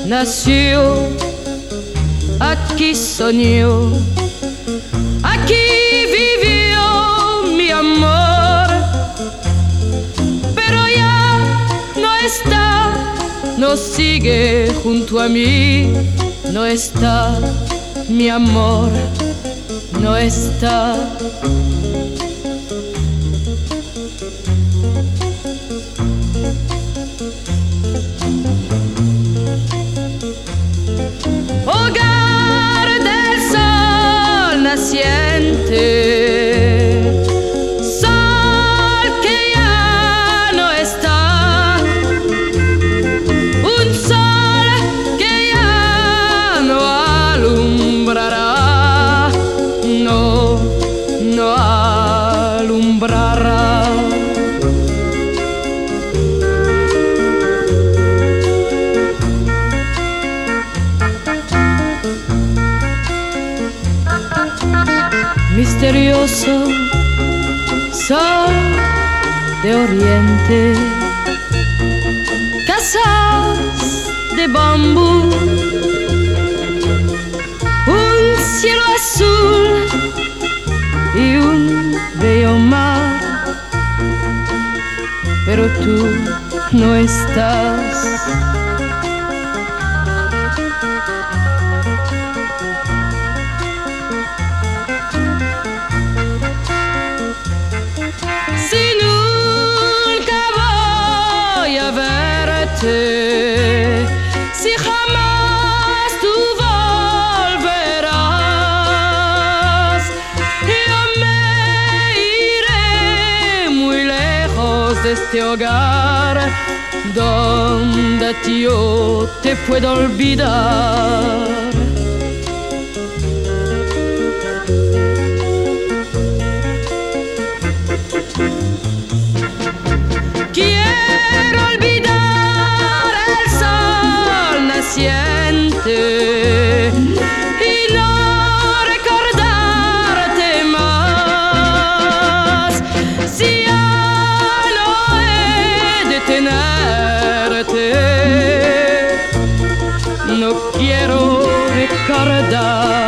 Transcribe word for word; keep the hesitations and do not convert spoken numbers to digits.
nació, aquí soñó, aquí vivió mi amor, pero ya no está, no sigue junto a mí, no está mi amor, no está. Hogar del sol naciente, sol que ya no está, un sol que ya no alumbrará, no, no alumbrará. Misterioso sol de oriente, casas de bambú, un cielo azul y un bello mar, pero tú no estás. Si nunca voy a verte, si jamás tú volverás, yo me iré muy lejos de este hogar, donde yo te puedo olvidar. Quiero olvidar el sol naciente y no recordarte más. Si ya no he de tenerte, no quiero recordar.